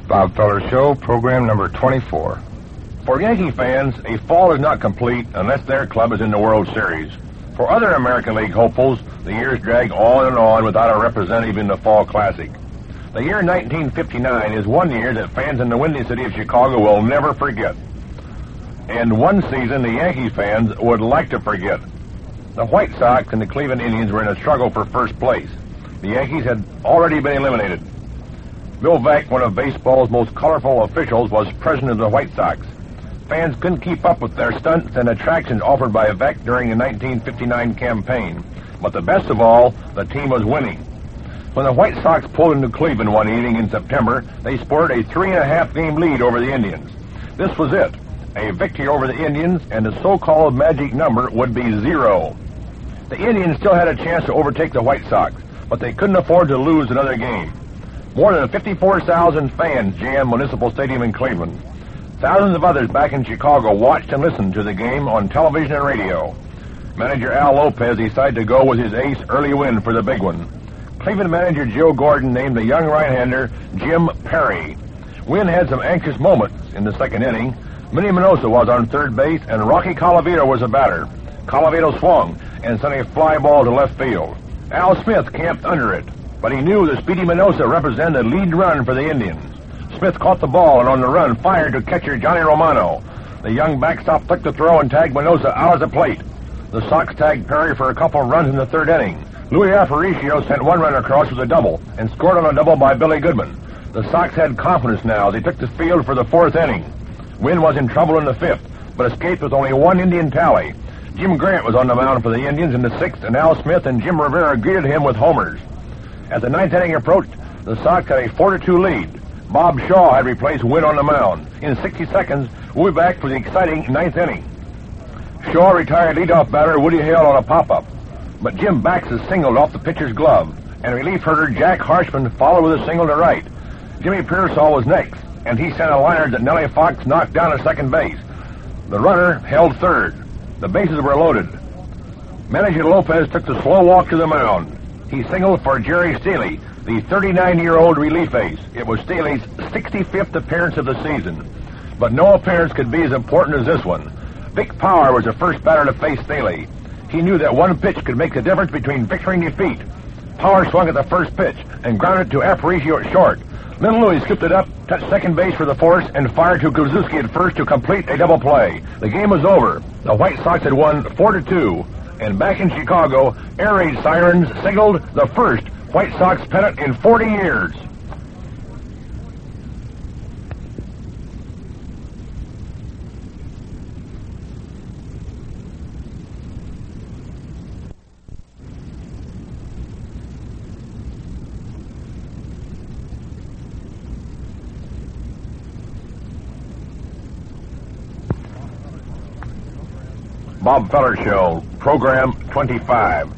Bob Feller Show, program number 24. For Yankee fans, a fall is not complete unless their club is in the World Series. For other American League hopefuls, the years drag on and on without a representative in the Fall Classic. The year 1959 is one year that fans in the Windy City of Chicago will never forget. And one season the Yankee fans would like to forget. The White Sox and the Cleveland Indians were in a struggle for first place. The Yankees had already been eliminated. Bill Veeck, one of baseball's most colorful officials, was president of the White Sox. Fans couldn't keep up with their stunts and attractions offered by Veeck during the 1959 campaign. But the best of all, the team was winning. When the White Sox pulled into Cleveland one evening in September, they sported a 3.5-game lead over the Indians. This was it. A victory over the Indians, and the so-called magic number would be 0. The Indians still had a chance to overtake the White Sox, but they couldn't afford to lose another game. More than 54,000 fans jammed Municipal Stadium in Cleveland. Thousands of others back in Chicago watched and listened to the game on television and radio. Manager Al Lopez decided to go with his ace Early Wynn for the big one. Cleveland manager Joe Gordon named the young right-hander Jim Perry. Wynn had some anxious moments in the second inning. Minnie Minoso was on third base, and Rocky Colavito was a batter. Colavito swung and sent a fly ball to left field. Al Smith camped under it, but he knew the speedy Minoso represented the lead run for the Indians. Smith caught the ball and on the run fired to catcher Johnny Romano. The young backstop flicked the throw and tagged Minoso out of the plate. The Sox tagged Perry for a couple of runs in the third inning. Louis Aparicio sent one run across with a double and scored on a double by Billy Goodman. The Sox had confidence now. They took the field for the fourth inning. Wynn was in trouble in the fifth, but escaped with only one Indian tally. Jim Grant was on the mound for the Indians in the sixth, and Al Smith and Jim Rivera greeted him with homers. As the ninth inning approached, the Sox had a 4-2 lead. Bob Shaw had replaced Wynn on the mound. In 60 seconds, we'll be back for the exciting ninth inning. Shaw retired leadoff batter Woody Hale on a pop-up, but Jim Baxter singled off the pitcher's glove, and relief herder Jack Harshman followed with a single to right. Jimmy Pearsall was next, and he sent a liner that Nellie Fox knocked down to second base. The runner held third. The bases were loaded. Manager Lopez took the slow walk to the mound. He singled for Jerry Staley, the 39-year-old relief ace. It was Staley's 65th appearance of the season, but no appearance could be as important as this one. Vic Power was the first batter to face Staley. He knew that one pitch could make the difference between victory and defeat. Power swung at the first pitch and grounded to Aparicio at short. Little Louis scooped it up, touched second base for the force, and fired to Kozuski at first to complete a double play. The game was over. The White Sox had won 4-2, and back in Chicago, air raid sirens signaled the first White Sox pennant in 40 years. Bob Feller Show, program 25.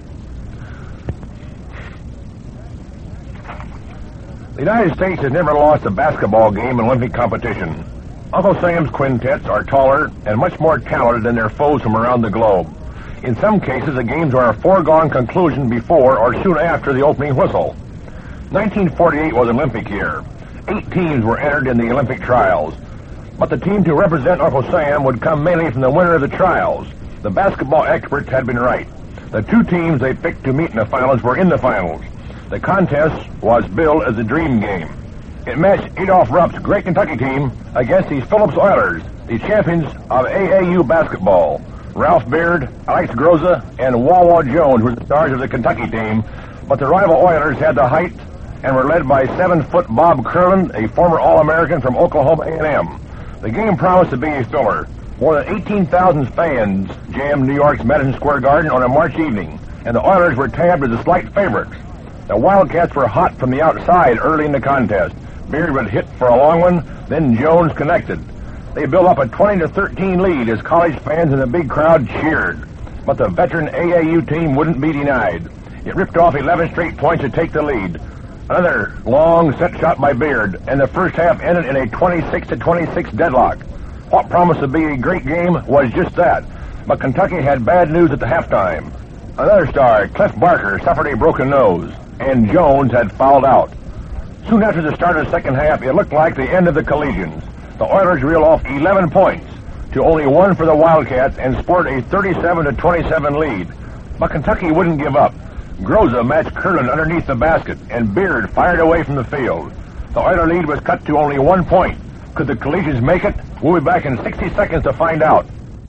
The United States has never lost a basketball game in Olympic competition. Uncle Sam's quintets are taller and much more talented than their foes from around the globe. In some cases, the games are a foregone conclusion before or soon after the opening whistle. 1948 was an Olympic year. 8 teams were entered in the Olympic trials, but the team to represent Uncle Sam would come mainly from the winner of the trials. The basketball experts had been right. The 2 teams they picked to meet in the finals were in the finals. The contest was billed as the Dream Game. It matched Adolph Rupp's great Kentucky team against the Phillips Oilers, the champions of AAU basketball. Ralph Beard, Alex Groza, and Wawa Jones were the stars of the Kentucky team, but the rival Oilers had the height and were led by 7-foot Bob Curlin, a former All-American from Oklahoma A&M. The game promised to be a filler. More than 18,000 fans jammed New York's Madison Square Garden on a March evening, and the Oilers were tabbed as the slight favorites. The Wildcats were hot from the outside early in the contest. Beard would hit for a long one, then Jones connected. They built up a 20-13 lead as college fans in the big crowd cheered. But the veteran AAU team wouldn't be denied. It ripped off 11 straight points to take the lead. Another long set shot by Beard, and the first half ended in a 26-26 deadlock. What promised to be a great game was just that, but Kentucky had bad news at the halftime. Another star, Cliff Barker, suffered a broken nose, and Jones had fouled out. Soon after the start of the second half, it looked like the end of the Collegians. The Oilers reeled off 11 points to only 1 for the Wildcats and scored a 37-27 lead. But Kentucky wouldn't give up. Groza matched Curlin underneath the basket, and Beard fired away from the field. The Oiler lead was cut to only 1 point. Could the Collegians make it? We'll be back in 60 seconds to find out.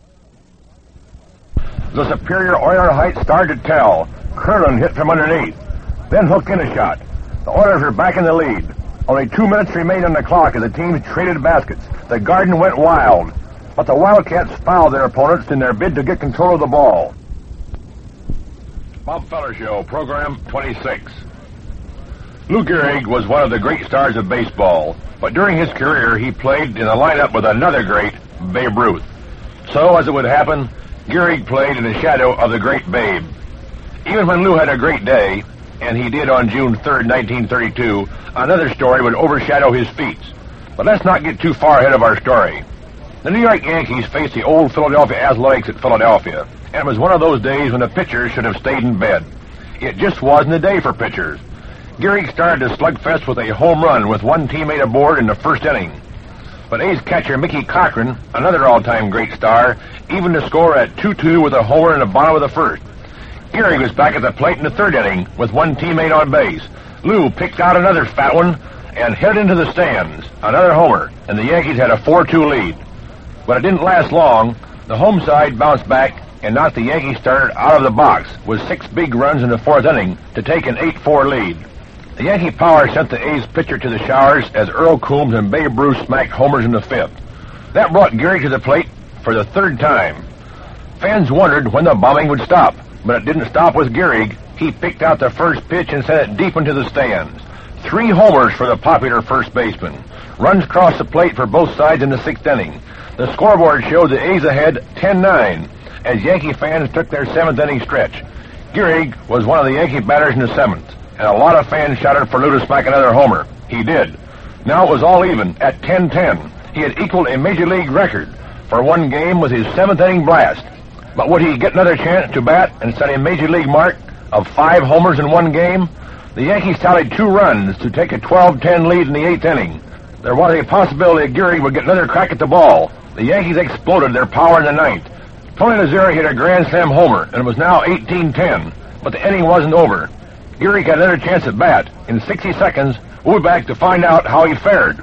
The superior Oiler height started to tell. Curlin hit from underneath, then hooked in a shot. The Oilers are back in the lead. Only 2 minutes remained on the clock as the teams traded baskets. The Garden went wild, but the Wildcats fouled their opponents in their bid to get control of the ball. Bob Feller Show, program 26. Lou Gehrig was one of the great stars of baseball, but during his career he played in a lineup with another great, Babe Ruth. So, as it would happen, Gehrig played in the shadow of the great Babe. Even when Lou had a great day, and he did on June 3rd, 1932, another story would overshadow his feats. But let's not get too far ahead of our story. The New York Yankees faced the old Philadelphia Athletics at Philadelphia, and it was one of those days when the pitchers should have stayed in bed. It just wasn't a day for pitchers. Gehrig started the slugfest with a home run with one teammate aboard in the first inning. But A's catcher Mickey Cochran, another all-time great star, evened the score at 2-2 with a homer in the bottom of the first. Gehrig was back at the plate in the third inning with one teammate on base. Lou picked out another fat one and headed into the stands, another homer, and the Yankees had a 4-2 lead. But it didn't last long. The home side bounced back and knocked the Yankees starter out of the box with 6 big runs in the fourth inning to take an 8-4 lead. The Yankee power sent the A's pitcher to the showers as Earl Coombs and Babe Ruth smacked homers in the fifth. That brought Gehrig to the plate for the third time. Fans wondered when the bombing would stop, but it didn't stop with Gehrig. He picked out the first pitch and sent it deep into the stands. 3 homers for the popular first baseman. Runs crossed the plate for both sides in the sixth inning. The scoreboard showed the A's ahead 10-9 as Yankee fans took their seventh inning stretch. Gehrig was one of the Yankee batters in the seventh, and a lot of fans shouted for Lou to smack another homer. He did. Now it was all even at 10-10. He had equaled a Major League record for one game with his seventh inning blast. But would he get another chance to bat and set a Major League mark of 5 homers in one game? The Yankees tallied 2 runs to take a 12-10 lead in the eighth inning. There was a possibility Gehrig would get another crack at the ball. The Yankees exploded their power in the ninth. Tony Lazzeri hit a grand slam homer, and it was now 18-10. But the inning wasn't over. Gehrig had another chance at bat. In 60 seconds, we'll be back to find out how he fared.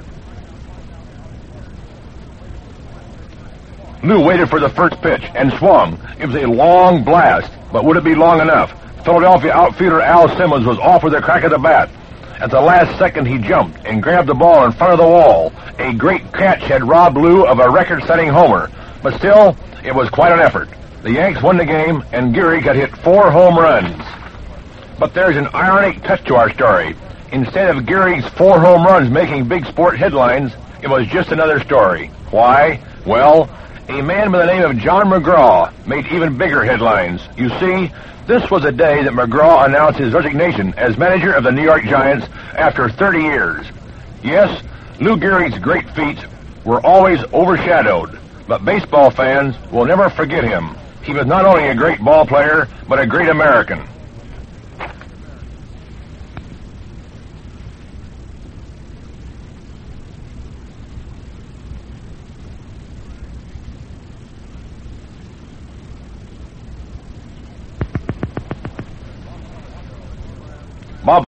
Lou waited for the first pitch and swung. It was a long blast, but would it be long enough? Philadelphia outfielder Al Simmons was off with a crack at the bat. At the last second, he jumped and grabbed the ball in front of the wall. A great catch had robbed Lou of a record-setting homer, but still, it was quite an effort. The Yanks won the game, and Gehrig had hit 4 home runs. But there's an ironic touch to our story. Instead of Gehrig's 4 home runs making big sport headlines, it was just another story. Why? Well, a man by the name of John McGraw made even bigger headlines. You see, this was the day that McGraw announced his resignation as manager of the New York Giants after 30 years. Yes, Lou Gehrig's great feats were always overshadowed, but baseball fans will never forget him. He was not only a great ball player, but a great American.